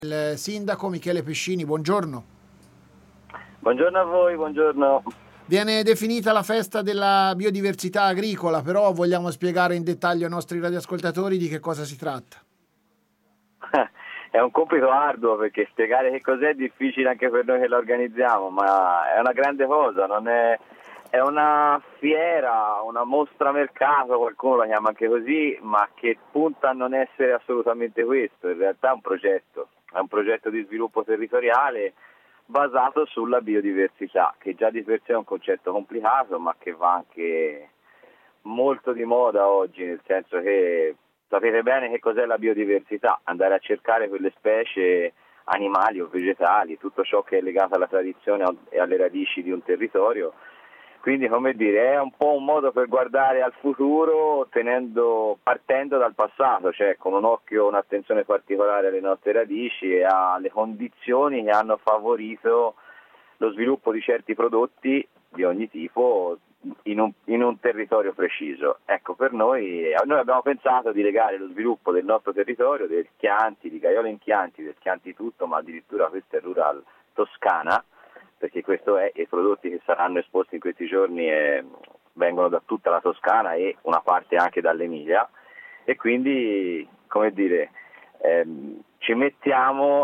Il sindaco Michele Pescini, buongiorno. Buongiorno a voi, buongiorno. Viene definita la festa della biodiversità agricola, però vogliamo spiegare in dettaglio ai nostri radioascoltatori di che cosa si tratta. È un compito arduo perché spiegare che cos'è è difficile anche per noi che la organizziamo, ma è una grande cosa, è una fiera, una mostra mercato, qualcuno la chiama anche così, ma che punta a non essere assolutamente questo, in realtà è un progetto di sviluppo territoriale basato sulla biodiversità, che già di per sé è un concetto complicato, ma che va anche molto di moda oggi, nel senso che sapete bene che cos'è la biodiversità, andare a cercare quelle specie animali o vegetali, tutto ciò che è legato alla tradizione e alle radici di un territorio. Quindi, come dire, è un po' un modo per guardare al futuro partendo dal passato, cioè con un occhio, un'attenzione particolare alle nostre radici e alle condizioni che hanno favorito lo sviluppo di certi prodotti di ogni tipo in un territorio preciso. Ecco, noi abbiamo pensato di legare lo sviluppo del nostro territorio, del Chianti, di Gaiole in Chianti, del Chianti tutto, ma addirittura questa è Rural Toscana, perché questo è, i prodotti che saranno esposti in questi giorni vengono da tutta la Toscana e una parte anche dall'Emilia, e quindi, come dire, ci mettiamo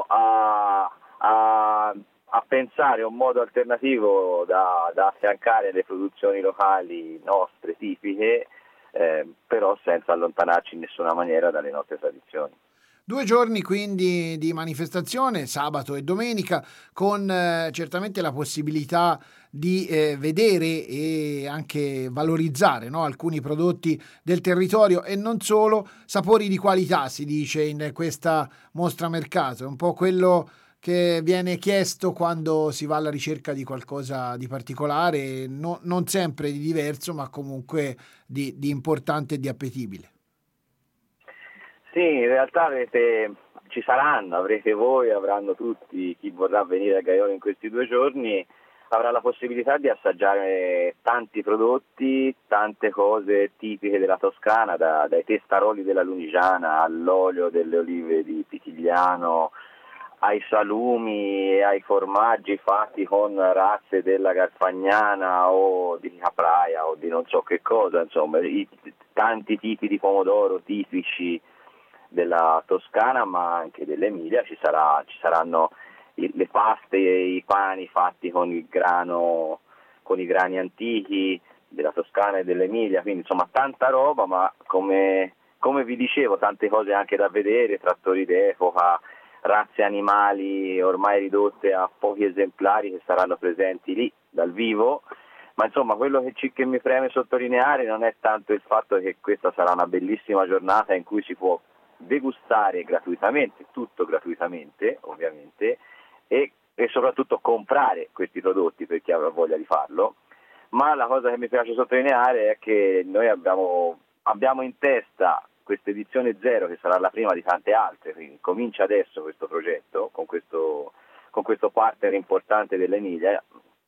a pensare un modo alternativo da affiancare alle produzioni locali nostre tipiche, però senza allontanarci in nessuna maniera dalle nostre tradizioni. 2 giorni quindi di manifestazione, sabato e domenica, con certamente la possibilità di vedere e anche valorizzare, no, alcuni prodotti del territorio e non solo, sapori di qualità si dice in questa mostra mercato, è un po' quello che viene chiesto quando si va alla ricerca di qualcosa di particolare, non sempre di diverso, ma comunque di importante e di appetibile. Sì, in realtà avrete voi, avranno tutti, chi vorrà venire a Gaiolo in questi 2 giorni, avrà la possibilità di assaggiare tanti prodotti, tante cose tipiche della Toscana, dai testaroli della Lunigiana all'olio delle olive di Pitigliano, ai salumi e ai formaggi fatti con razze della Garfagnana o di Capraia o di non so che cosa, insomma, tanti tipi di pomodoro tipici della Toscana ma anche dell'Emilia. Ci saranno le paste e i pani fatti con il grano, con i grani antichi della Toscana e dell'Emilia, quindi insomma tanta roba, ma come vi dicevo, tante cose anche da vedere, trattori d'epoca, razze animali ormai ridotte a pochi esemplari che saranno presenti lì dal vivo. Ma insomma, quello che mi preme sottolineare non è tanto il fatto che questa sarà una bellissima giornata in cui si può degustare gratuitamente, tutto gratuitamente ovviamente, e soprattutto comprare questi prodotti per chi avrà voglia di farlo. Ma la cosa che mi piace sottolineare è che noi abbiamo in testa questa edizione zero, che sarà la prima di tante altre, quindi comincia adesso questo progetto con questo partner importante dell'Emilia,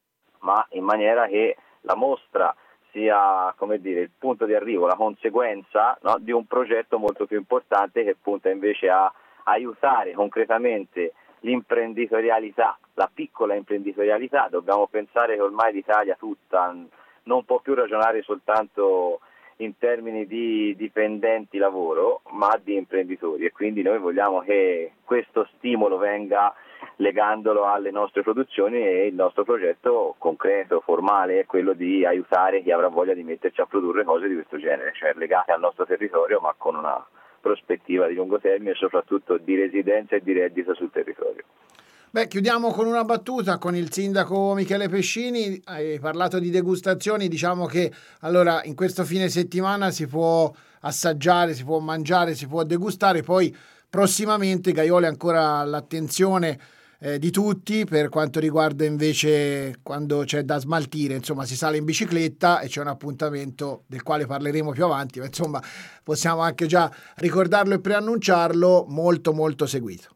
ma in maniera che la mostra sia, come dire, il punto di arrivo, la conseguenza, no, di un progetto molto più importante che punta invece a aiutare concretamente l'imprenditorialità, la piccola imprenditorialità. Dobbiamo pensare che ormai l'Italia tutta non può più ragionare soltanto in termini di dipendenti lavoro, ma di imprenditori, e quindi noi vogliamo che questo stimolo venga legandolo alle nostre produzioni, e il nostro progetto concreto, formale, è quello di aiutare chi avrà voglia di metterci a produrre cose di questo genere, cioè legate al nostro territorio ma con una prospettiva di lungo termine e soprattutto di residenza e di reddito sul territorio. Beh, chiudiamo con una battuta con il sindaco Michele Pescini. Hai parlato di degustazioni, diciamo che allora in questo fine settimana si può assaggiare, si può mangiare, si può degustare, poi prossimamente Gaiole è ancora all'attenzione di tutti per quanto riguarda invece quando c'è da smaltire, insomma si sale in bicicletta e c'è un appuntamento del quale parleremo più avanti, ma insomma possiamo anche già ricordarlo e preannunciarlo, molto molto seguito.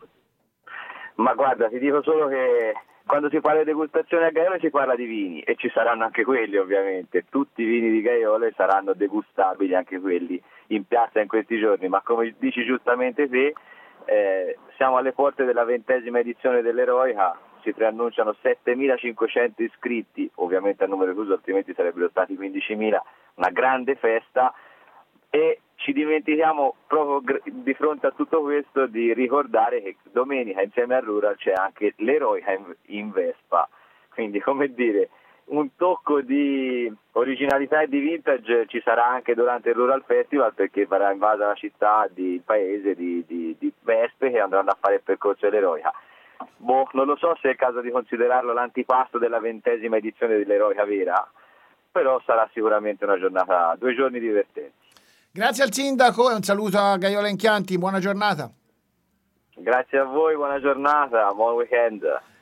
Ma guarda, ti dico solo che quando si parla di degustazione a Gaiole si parla di vini, e ci saranno anche quelli ovviamente, tutti i vini di Gaiole saranno degustabili anche quelli in piazza in questi giorni, ma come dici giustamente te, Siamo alle porte della 20ª edizione dell'Eroica, si preannunciano 7.500 iscritti, ovviamente a numero chiuso, altrimenti sarebbero stati 15.000, una grande festa, e ci dimentichiamo proprio di fronte a tutto questo di ricordare che domenica insieme a Rural c'è anche l'Eroica in Vespa, quindi come dire, un tocco di originalità e di vintage ci sarà anche durante il Rural Festival, perché verrà invasa la città, il paese di Vespe che andranno a fare il percorso dell'Eroica. Non lo so se è il caso di considerarlo l'antipasto della 20ª edizione dell'Eroica vera, però sarà sicuramente una giornata, 2 giorni divertenti. Grazie al sindaco e un saluto a Gaiola Inchianti, buona giornata. Grazie a voi, buona giornata, buon weekend.